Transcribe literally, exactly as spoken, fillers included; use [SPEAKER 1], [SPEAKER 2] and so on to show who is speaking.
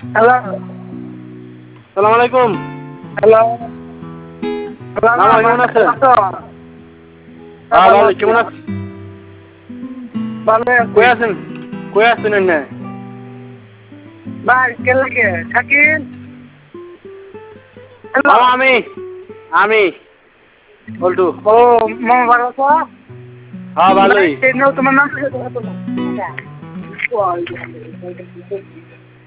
[SPEAKER 1] Hello,
[SPEAKER 2] সালাম আলাইকুম।
[SPEAKER 1] Hello,
[SPEAKER 2] মামা কেমন আছেন? হ্যাঁ ভালো, কেমন আছেন?
[SPEAKER 1] ভালো
[SPEAKER 2] কই
[SPEAKER 1] আছি
[SPEAKER 2] আছেন? কই আছেন এনে?
[SPEAKER 1] ভাই কে লাগে শাকিল? হ্যালো,
[SPEAKER 2] মামা আমি আমি বল্টু।
[SPEAKER 1] ও মামা ভালো আছো?
[SPEAKER 2] হ্যাঁ
[SPEAKER 1] ভাই
[SPEAKER 2] ভালোই।
[SPEAKER 1] সেই নাও তোমার নাম কি?